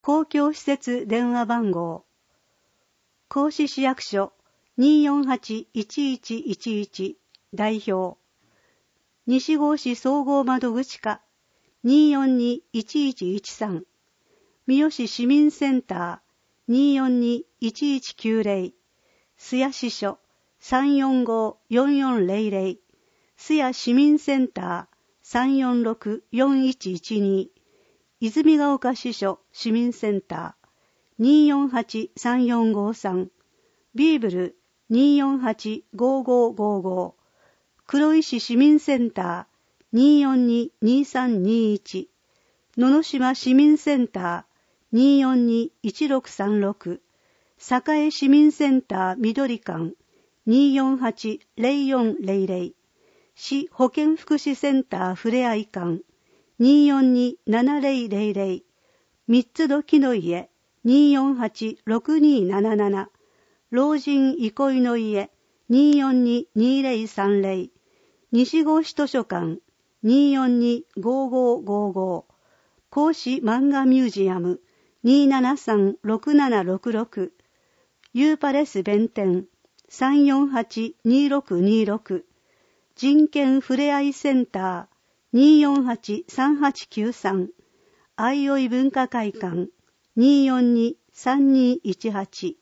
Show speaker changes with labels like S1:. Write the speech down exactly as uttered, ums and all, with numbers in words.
S1: 公共施設電話番号、甲子市役所 にーよんはち いちいちいちいち 代表、西郷市総合窓口課 にーよんに いちいちいちさん、三好市民センター にーよんに いちいちきゅうゼロ、須谷支所 さんよんご よんよんゼロゼロ、須谷市民センター さんよんろく よんいちいちに、泉ヶ丘支所市民センター にーよんはち さんよんごさん、ビーブル にーよんはち ごーごーごーごー、黒石市民センター にーよんに にーさんにーいち、野々島市民センター にーよんに いちろくさんろく、栄市民センター緑館 にーよんはち ゼロよんゼロゼロ、市保健福祉センターふれあい館 にーよんに ななゼロゼロゼロ、三つどきの家 にーよんはち ろくにーなななな、老人憩いの家 にーよんに にーゼロさんゼロ、西郷市図書館 にーよんに ごーごーごーごー、甲子漫画ミュージアム にーななさん ろくななろくろく、ユーパレス弁天 さんよんはち にーろくにーろく、人権ふれあいセンター にーよんはち さんはちきゅうさん、あいおい文化会館 にーよんに さんにーいちはち、